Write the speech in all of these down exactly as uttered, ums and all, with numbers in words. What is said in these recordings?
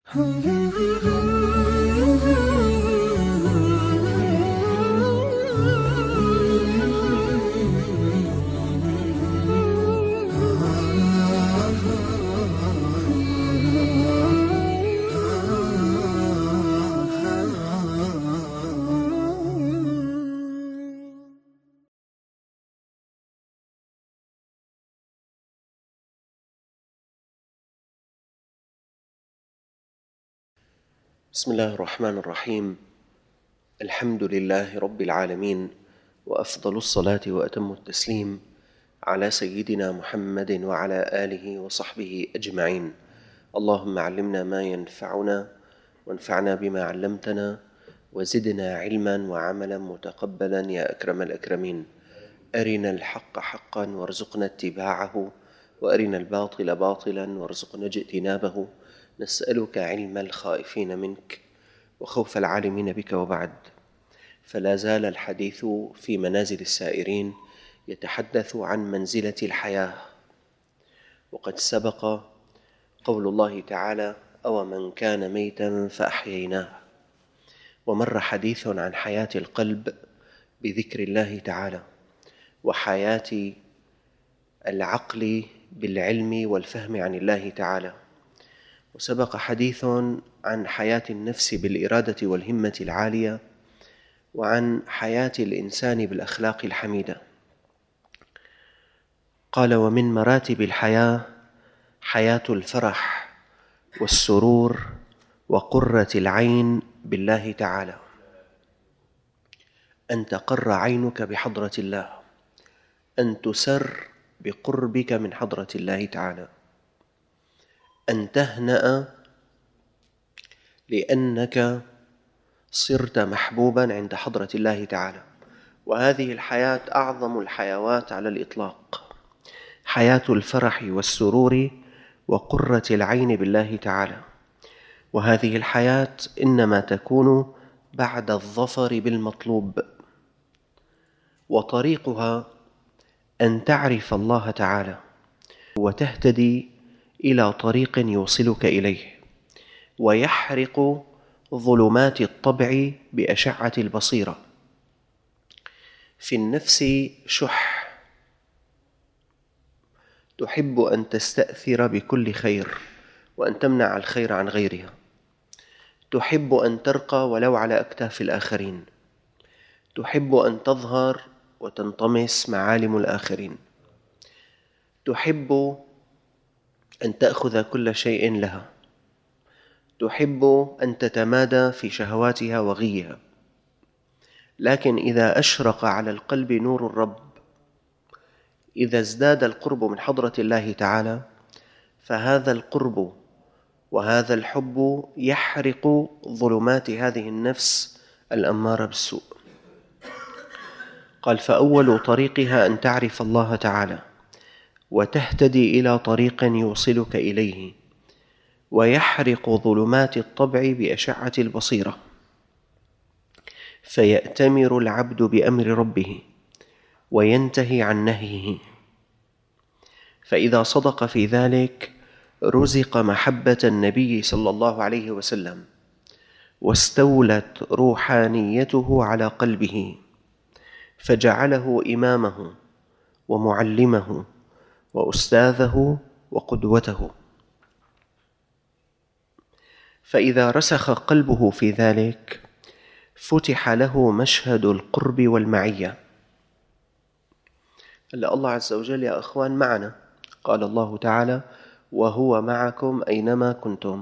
بسم الله الرحمن الرحيم. الحمد لله رب العالمين، وأفضل الصلاة وأتم التسليم على سيدنا محمد وعلى آله وصحبه أجمعين. اللهم علمنا ما ينفعنا وانفعنا بما علمتنا وزدنا علما وعملا متقبلا يا أكرم الأكرمين. أرنا الحق حقا وارزقنا اتباعه، وأرنا الباطل باطلا وارزقنا اجتنابه. نسألك علم الخائفين منك وخوف العالمين بك. وبعد، فلا زال الحديث في منازل السائرين يتحدث عن منزلة الحياة، وقد سبق قول الله تعالى: أو من كان ميتا فأحييناه. ومر حديث عن حياة القلب بذكر الله تعالى، وحياة العقل بالعلم والفهم عن الله تعالى، وسبق حديث عن حياة النفس بالإرادة والهمة العالية، وعن حياة الإنسان بالأخلاق الحميدة. قال: ومن مراتب الحياة حياة الفرح والسرور وقرة العين بالله تعالى، أن تقر عينك بحضرة الله، أن تسر بقربك من حضرة الله تعالى، أن تهنأ لأنك صرت محبوبا عند حضرة الله تعالى. وهذه الحياة أعظم الحيوات على الإطلاق، حياة الفرح والسرور وقرة العين بالله تعالى. وهذه الحياة إنما تكون بعد الظفر بالمطلوب، وطريقها أن تعرف الله تعالى وتهتدي إلى طريق يوصلك إليه، ويحرق ظلمات الطبع بأشعة البصيرة. في النفس شح، تحب أن تستأثر بكل خير وأن تمنع الخير عن غيرها، تحب أن ترقى ولو على أكتاف الآخرين، تحب أن تظهر وتنطمس معالم الآخرين، تحب أن تأخذ كل شيء لها، تحب أن تتمادى في شهواتها وغيها. لكن إذا أشرق على القلب نور الرب، إذا ازداد القرب من حضرة الله تعالى، فهذا القرب وهذا الحب يحرق ظلمات هذه النفس الأمارة بالسوء. قال: فأول طريقها أن تعرف الله تعالى وتهتدي إلى طريق يوصلك إليه، ويحرق ظلمات الطبع بأشعة البصيرة، فيأتمر العبد بأمر ربه وينتهي عن نهيه. فإذا صدق في ذلك رزق محبة النبي صلى الله عليه وسلم، واستولت روحانيته على قلبه، فجعله إمامه ومعلمه وأستاذه وقدوته. فإذا رسخ قلبه في ذلك فتح له مشهد القرب والمعية. إلا الله عز وجل يا أخوان معنا، قال الله تعالى: وهو معكم أينما كنتم.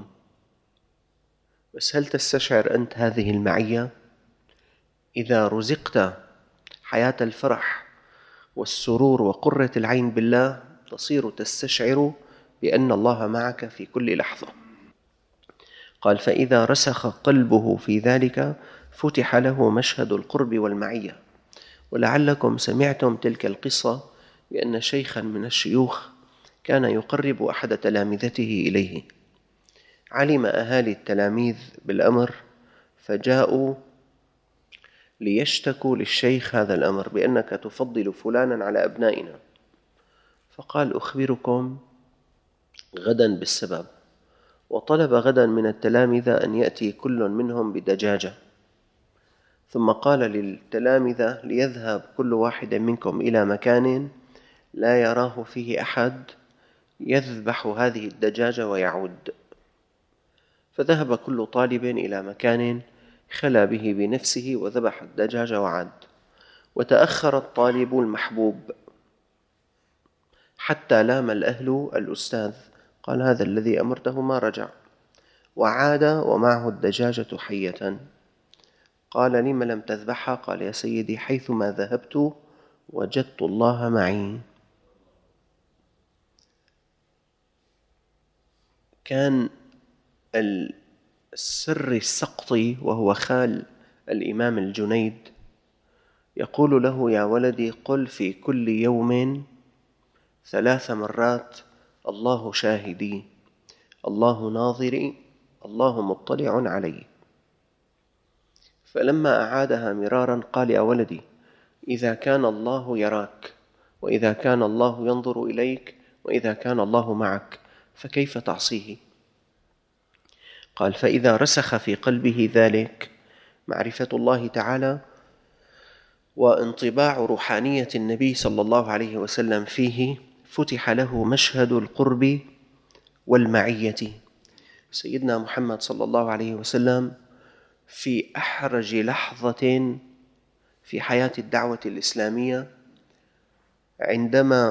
بس هل تستشعر أنت هذه المعية؟ إذا رزقت حياة الفرح والسرور وقرة العين بالله، تصير تستشعر بأن الله معك في كل لحظة. قال: فإذا رسخ قلبه في ذلك فتح له مشهد القرب والمعية. ولعلكم سمعتم تلك القصة، بأن شيخا من الشيوخ كان يقرب أحد تلامذته إليه. علم أهالي التلاميذ بالأمر، فجاءوا ليشتكوا للشيخ هذا الأمر، بأنك تفضل فلانا على أبنائنا. فقال: أخبركم غدا بالسبب. وطلب غدا من التلامذة أن يأتي كل منهم بدجاجة، ثم قال للتلامذة ليذهب كل واحد منكم إلى مكان لا يراه فيه أحد يذبح هذه الدجاجة ويعود. فذهب كل طالب إلى مكان خلا به بنفسه وذبح الدجاجة وعاد. وتأخر الطالب المحبوب حتى لام الأهل الأستاذ، قال هذا الذي أمرته ما رجع، وعاد ومعه الدجاجة حية. قال لم لم تذبحها؟ قال يا سيدي حيثما ذهبت وجدت الله معي. كان السر السقطي وهو خال الإمام الجنيد يقول له يا ولدي قل في كل يوم ثلاث مرات الله شاهدي، الله ناظري، الله مطلع علي. فلما أعادها مرارا قال يا ولدي إذا كان الله يراك، وإذا كان الله ينظر إليك، وإذا كان الله معك، فكيف تعصيه؟ قال فإذا رسخ في قلبه ذلك معرفة الله تعالى وانطباع روحانية النبي صلى الله عليه وسلم فيه، فتح له مشهد القرب والمعية. سيدنا محمد صلى الله عليه وسلم في أحرج لحظة في حياة الدعوة الإسلامية عندما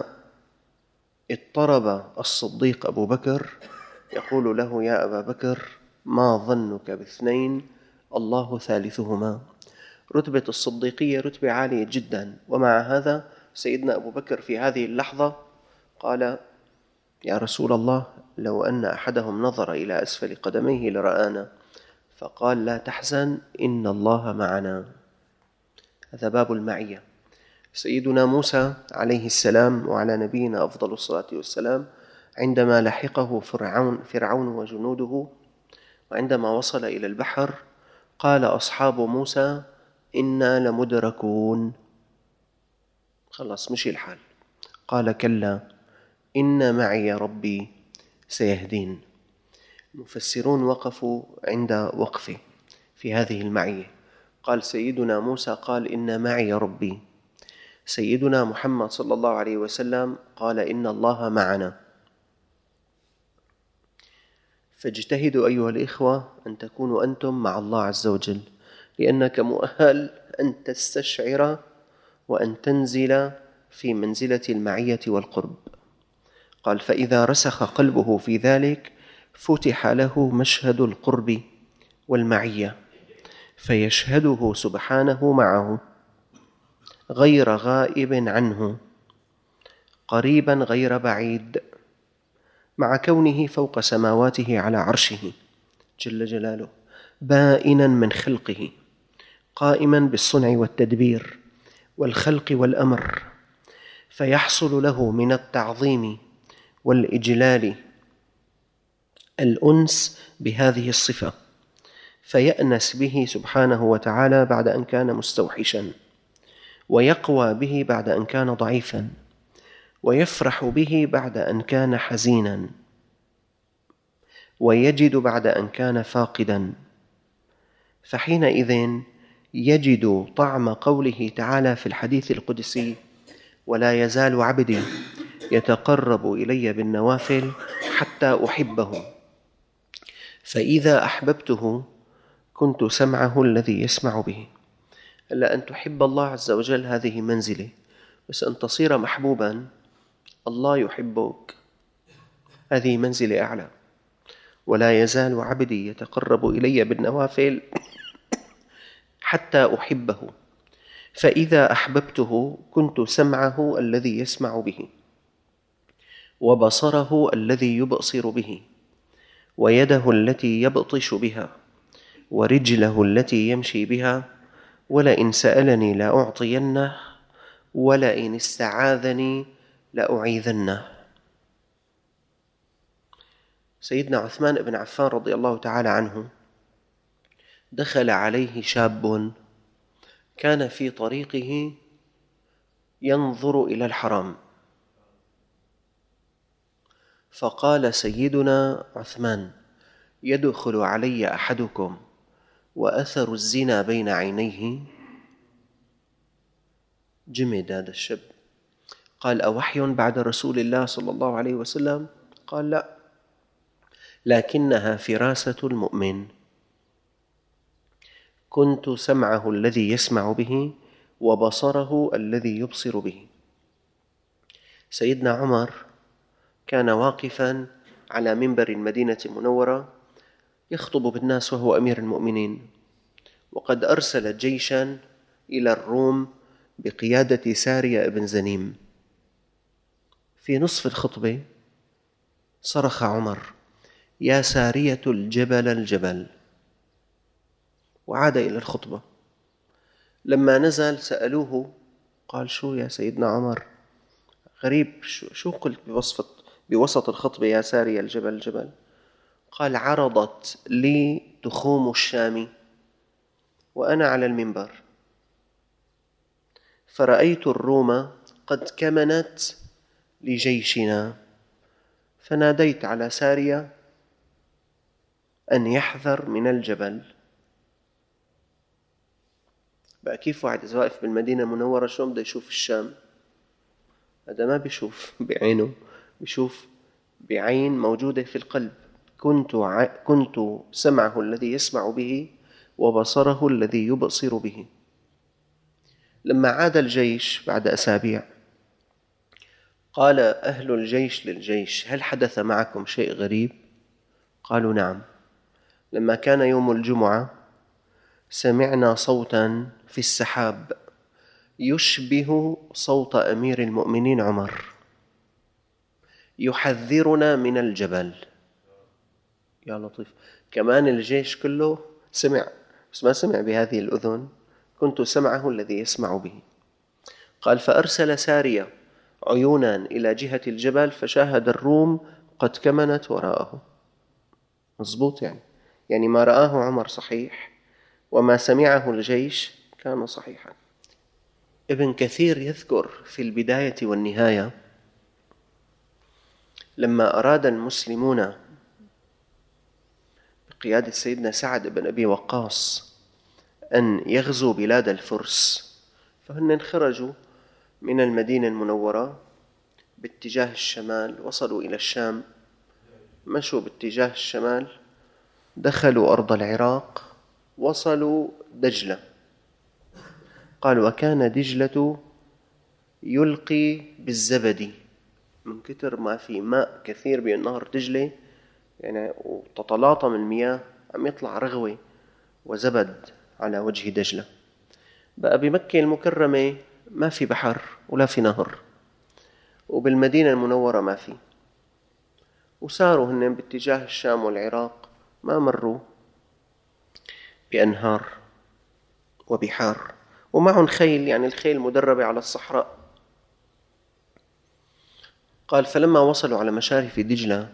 اضطرب الصديق أبو بكر يقول له يا أبا بكر ما ظنك باثنين الله ثالثهما. رتبة الصديقية رتبة عالية جدا، ومع هذا سيدنا أبو بكر في هذه اللحظة قال يا رسول الله لو أن أحدهم نظر إلى أسفل قدميه لرآنا، فقال لا تحزن إن الله معنا. هذا باب المعية. سيدنا موسى عليه السلام وعلى نبينا أفضل الصلاة والسلام عندما لحقه فرعون, فرعون وجنوده، وعندما وصل إلى البحر قال أصحاب موسى إنا لمدركون، خلاص مشي الحال. قال كلا إن معي ربي سيهدين. المفسرون وقفوا عند وقفه في هذه المعية. قال سيدنا موسى قال إن معي ربي، سيدنا محمد صلى الله عليه وسلم قال إن الله معنا. فاجتهدوا أيها الإخوة أن تكونوا أنتم مع الله عز وجل، لأنك مؤهل أن تستشعر وأن تنزل في منزلة المعية والقرب. قال فإذا رسخ قلبه في ذلك فتح له مشهد القرب والمعية، فيشهده سبحانه معه غير غائب عنه، قريبا غير بعيد، مع كونه فوق سماواته على عرشه جل جلاله، بائنا من خلقه، قائما بالصنع والتدبير والخلق والأمر، فيحصل له من التعظيم والإجلال الأنس بهذه الصفة، فيأنس به سبحانه وتعالى بعد أن كان مستوحشا، ويقوى به بعد أن كان ضعيفا، ويفرح به بعد أن كان حزينا، ويجد بعد أن كان فاقدا. فحينئذ يجد طعم قوله تعالى في الحديث القدسي ولا يزال عبدي يتقرب إلي بالنوافل حتى أحبه، فإذا أحببته كنت سمعه الذي يسمع به. إلا أن تحب الله عز وجل هذه منزلة، بس أن تصير محبوبا الله يحبك هذه منزلة أعلى. ولا يزال عبدي يتقرب إلي بالنوافل حتى أحبه، فإذا أحببته كنت سمعه الذي يسمع به، وبصره الذي يبصر به، ويده التي يبطش بها، ورجله التي يمشي بها، ولئن سألني لأعطينه، ولئن استعاذني لأعيذنه. سيدنا عثمان بن عفان رضي الله تعالى عنه دخل عليه شاب كان في طريقه ينظر إلى الحرام، فقال سيدنا عثمان يدخل علي أحدكم وأثر الزنا بين عينيه؟ جمد هذا الشاب. قال: أوحي بعد رسول الله صلى الله عليه وسلم؟ قال: لا، لكنها فراسة المؤمن. كنت سمعه الذي يسمع به وبصره الذي يبصر به. سيدنا عمر كان واقفا على منبر المدينة المنورة يخطب بالناس وهو أمير المؤمنين، وقد أرسل جيشا إلى الروم بقيادة سارية بن زنيم. في نصف الخطبة صرخ عمر: يا سارية الجبل الجبل، وعاد إلى الخطبة. لما نزل سألوه، قال: شو يا سيدنا عمر؟ غريب، شو قلت بوصفة بوسط الخطبة يا سارية الجبل الجبل؟ قال: عرضت لي تخوم الشام وأنا على المنبر، فرأيت الروم قد كمنت لجيشنا، فناديت على سارية أن يحذر من الجبل. بقى كيف واحد إذا واقف بالمدينة المنورة شو بده يشوف الشام؟ هذا ما بيشوف بعينه، بيشوف بعين موجودة في القلب. كنت ع... كنت سمعه الذي يسمع به وبصره الذي يبصر به. لما عاد الجيش بعد أسابيع قال أهل الجيش للجيش: هل حدث معكم شيء غريب؟ قالوا: نعم، لما كان يوم الجمعة سمعنا صوتا في السحاب يشبه صوت أمير المؤمنين عمر يحذرنا من الجبل. يا لطيف، كمان الجيش كله سمع، بس ما سمع بهذه الأذن. كنت سمعه الذي يسمع به. قال: فأرسل سارية عيونا إلى جهة الجبل فشاهد الروم قد كمنت وراءه. مضبوط، يعني يعني ما رآه عمر صحيح، وما سمعه الجيش كان صحيحا. ابن كثير يذكر في البداية والنهاية لما أراد المسلمون بقيادة سيدنا سعد بن أبي وقاص أن يغزوا بلاد الفرس، فهن خرجوا من المدينة المنورة باتجاه الشمال، وصلوا إلى الشام، مشوا باتجاه الشمال، دخلوا أرض العراق، وصلوا دجلة. قال: وكان دجلة يلقي بالزبد، من كتر ما في ماء كثير بنهر دجلة يعني، وتتلاطم المياه، عم يطلع رغوة وزبد على وجه دجلة. بقى بمكة المكرمة ما في بحر ولا في نهر، وبالمدينة المنورة ما في، وساروا هن باتجاه الشام والعراق، ما مروا بأنهار وبحار، ومعهم خيل، يعني الخيل مدربة على الصحراء. قال: فلما وصلوا على مشارف دجلة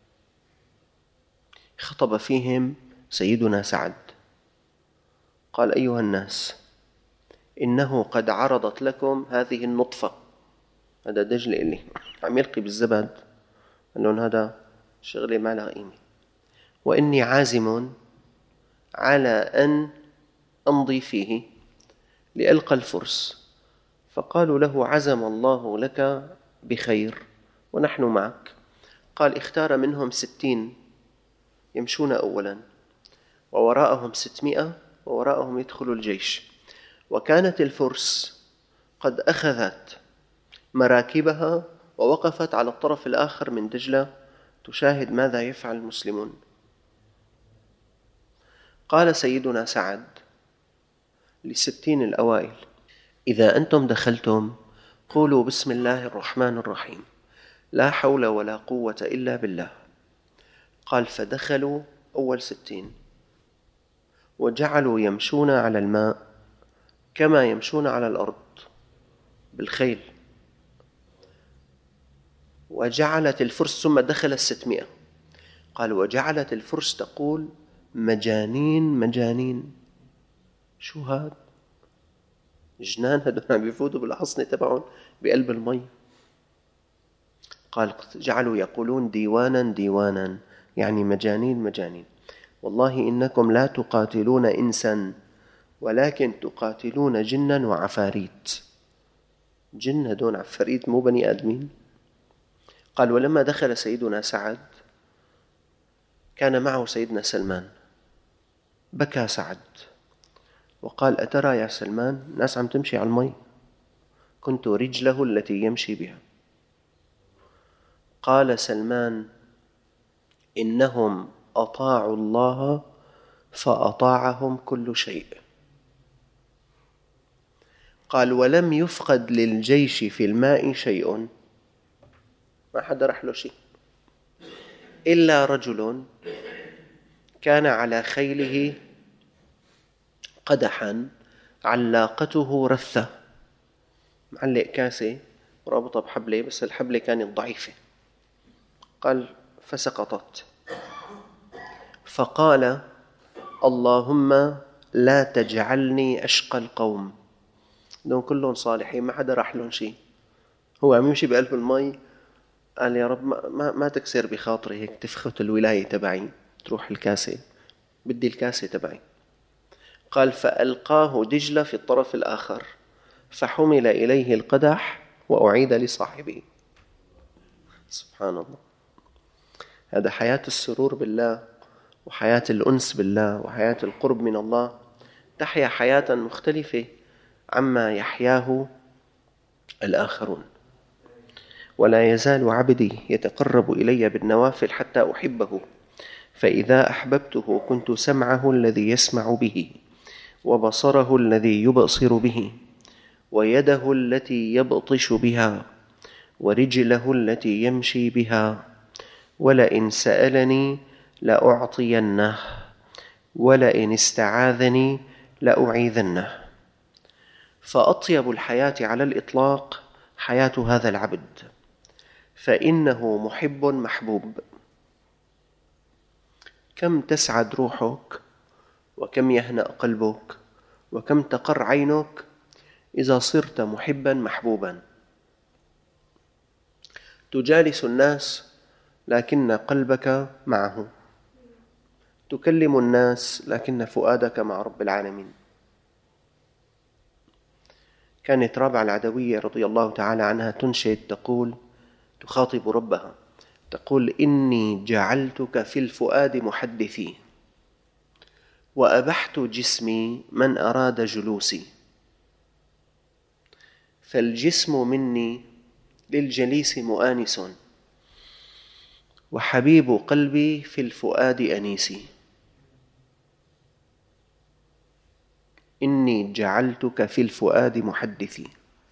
خطب فيهم سيدنا سعد، قال: أيها الناس، إنه قد عرضت لكم هذه النطفة، هذا دجلة اللي عم يلقي بالزبد، قال لهم هذا شغلة ما لها قيمة، وإني عازم على أن أمضي فيه لألقى الفرس. فقالوا له: عزم الله لك بخير ونحن معك. قال: اختار منهم ستين يمشون أولا، ووراءهم ستمائة، ووراءهم يدخل الجيش. وكانت الفرس قد أخذت مراكبها ووقفت على الطرف الآخر من دجلة تشاهد ماذا يفعل المسلمون. قال سيدنا سعد للستين الأوائل: إذا أنتم دخلتم قولوا بسم الله الرحمن الرحيم، لا حول ولا قوة إلا بالله. قال: فدخلوا أول ستين وجعلوا يمشون على الماء كما يمشون على الأرض بالخيل. وجعلت الفرس، ثم دخل الستمائة، قال: وجعلت الفرس تقول: مجانين مجانين. شو هاد؟ جنان، هدول عم بيفوتوا بالحصنة تبعهم بقلب المي. قال: جعلوا يقولون ديوانا ديوانا، يعني مجانين مجانين. والله إنكم لا تقاتلون إنسا ولكن تقاتلون جنا وعفاريت. جن هدون عفاريت مو بني آدمين. قال: ولما دخل سيدنا سعد كان معه سيدنا سلمان، بكى سعد وقال: أترى يا سلمان ناس عم تمشي على المي، كنت رجله التي يمشي بها. قال سلمان: إنهم أطاعوا الله فأطاعهم كل شيء. قال: ولم يفقد للجيش في الماء شيء، ما حدا رح له شيء، إلا رجل كان على خيله قدحا علاقته رثة، معلق كاسة ورابطة بحبلة، بس الحبلة كانت ضعيفة. قال: فسقطت، فقال: اللهم لا تجعلني أشقى القوم. دون كلهم صالحين، ما حدا راح لهم شيء، هو عم يمشي بقلب المي. قال: يا رب ما, ما, ما تكسر بخاطري هيك تفخت الولاية تبعي، تروح الكاسة، بدي الكاسة تبعي. قال: فألقاه دجلة في الطرف الآخر، فحمل إليه القدح وأعيد لصاحبه. سبحان الله. هذا حياة السرور بالله، وحياة الأنس بالله، وحياة القرب من الله. تحيا حياة مختلفة عما يحياه الآخرون. ولا يزال عبدي يتقرب إلي بالنوافل حتى أحبه، فإذا أحببته كنت سمعه الذي يسمع به، وبصره الذي يبصر به، ويده التي يبطش بها، ورجله التي يمشي بها. ولئن سألني لأعطينه، ولئن استعاذني لأعيذنه. فأطيب الحياة على الإطلاق حياة هذا العبد، فإنه محب محبوب. كم تسعد روحك، وكم يهنأ قلبك، وكم تقر عينك إذا صرت محبا محبوبا. تجالس الناس لكن قلبك معه، تكلم الناس لكن فؤادك مع رب العالمين. كانت رابعة العدوية رضي الله تعالى عنها تنشد، تقول، تخاطب ربها، تقول: إني جعلتك في الفؤاد محدثي، وأبحت جسمي من أراد جلوسي، فالجسم مني للجليس مؤانس، وحبيب قلبي في الفؤاد أنيسي. إني جعلتك في الفؤاد محدثي،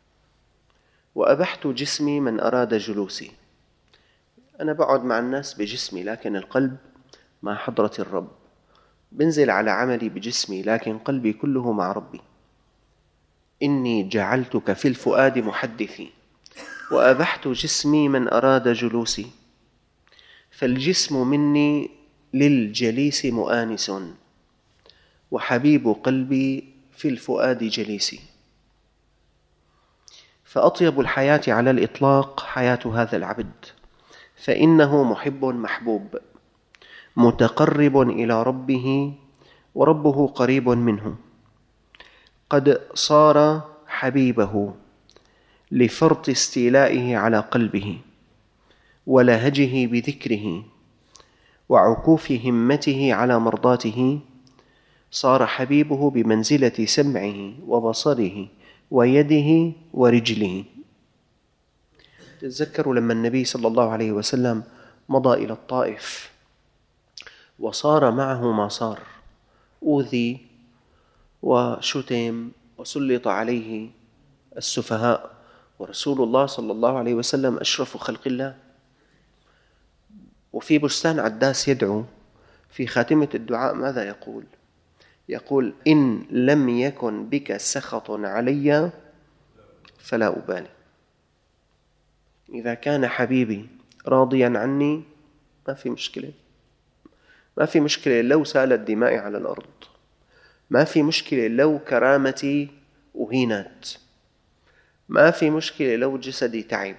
وأبحت جسمي من أراد جلوسي. أنا بقعد مع الناس بجسمي، لكن القلب مع حضرة الرب. بنزل على عملي بجسمي، لكن قلبي كله مع ربي. إني جعلتك في الفؤاد محدثي، وأبحت جسمي من أراد جلوسي، فالجسم مني للجليس مؤانس، وحبيب قلبي في الفؤاد جليسي. فأطيب الحياة على الإطلاق حياة هذا العبد، فإنه محب محبوب، متقرب إلى ربه، وربه قريب منه. قد صار حبيبه لفرط استيلائه على قلبه، ولهجه بذكره، وعكوف همته على مرضاته. صار حبيبه بمنزلة سمعه وبصره ويده ورجله. تذكروا لما النبي صلى الله عليه وسلم مضى إلى الطائف، وصار معه ما صار، أوذي وشتم وسلط عليه السفهاء، ورسول الله صلى الله عليه وسلم أشرف خلق الله. وفي بستان عداس يدعو في خاتمة الدعاء ماذا يقول؟ يقول: إن لم يكن بك سخط علي فلا أبالي. إذا كان حبيبي راضيا عني ما في مشكلة، ما في مشكلة لو سالت دمائي على الأرض، ما في مشكلة لو كرامتي أهينت، ما في مشكلة لو جسدي تعب.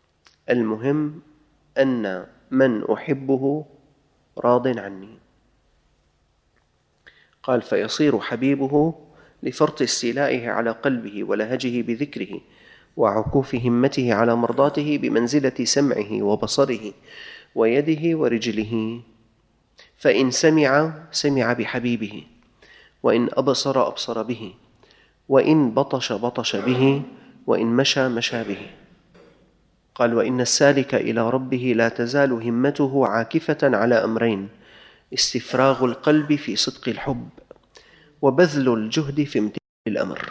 المهم أن من أحبه راض عني. قال فيصير حبيبه لفرط استيلائه على قلبه ولهجه بذكره وعكوف همته على مرضاته بمنزلة سمعه وبصره ويده ورجله، فإن سمع سمع بحبيبه، وإن أبصر أبصر به، وإن بطش بطش به، وإن مشى مشى به. قال وإن السالك إلى ربه لا تزال همته عاكفة على أمرين: استفراغ القلب في صدق الحب، وبذل الجهد في امتثال الأمر،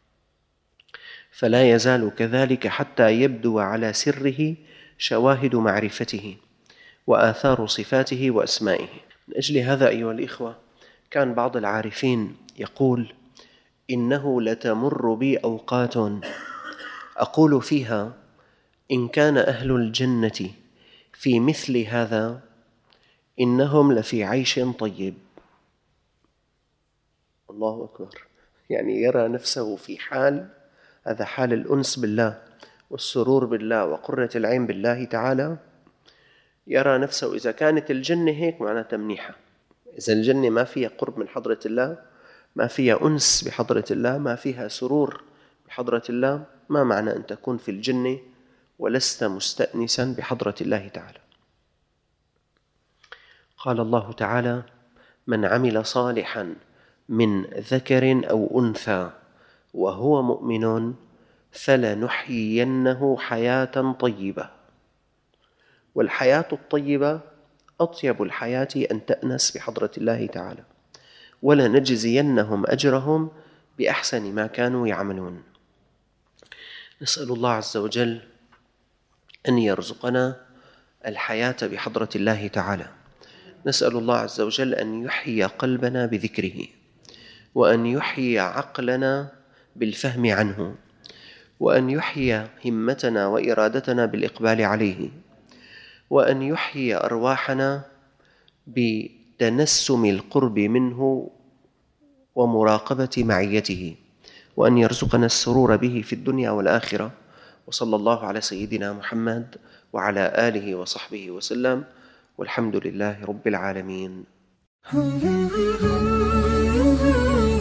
فلا يزال كذلك حتى يبدو على سره شواهد معرفته وآثار صفاته وأسمائه. من أجل هذا أيها الإخوة كان بعض العارفين يقول: إنه لتمر بي أوقات أقول فيها إن كان أهل الجنة في مثل هذا إنهم لفي عيش طيب. الله أكبر. يعني يرى نفسه في حال، هذا حال الأنس بالله والسرور بالله وقرة العين بالله تعالى. يرى نفسه إذا كانت الجنة هيك معناتها منيحة. إذا الجنة ما فيها قرب من حضرة الله، ما فيها أنس بحضرة الله، ما فيها سرور بحضرة الله، ما معنى أن تكون في الجنة ولست مستأنسا بحضرة الله تعالى؟ قال الله تعالى: من عمل صالحا من ذكر أو أنثى وهو مؤمن فلنحيينه حياة طيبة. والحياة الطيبة أطيب الحياة أن تأنس بحضرة الله تعالى، ولنجزينهم أجرهم بأحسن ما كانوا يعملون. نسأل الله عز وجل أن يرزقنا الحياة بحضرة الله تعالى. نسأل الله عز وجل أن يحيي قلبنا بذكره، وأن يحيي عقلنا بالفهم عنه، وأن يحيي همتنا وإرادتنا بالإقبال عليه، وأن يحيي أرواحنا بتنسم القرب منه ومراقبة معيته، وأن يرزقنا السرور به في الدنيا والآخرة. وصلى الله على سيدنا محمد وعلى آله وصحبه وسلم، والحمد لله رب العالمين.